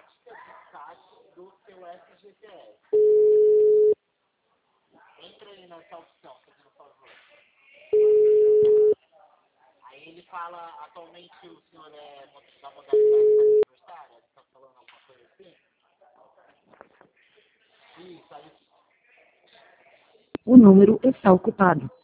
prática do saque do seu FGTS. Entra aí nessa opção, fazendo favor. Aí ele fala, atualmente o senhor é da modalidade universitária? Ele está falando alguma coisa assim? Isso, aí. O número está ocupado.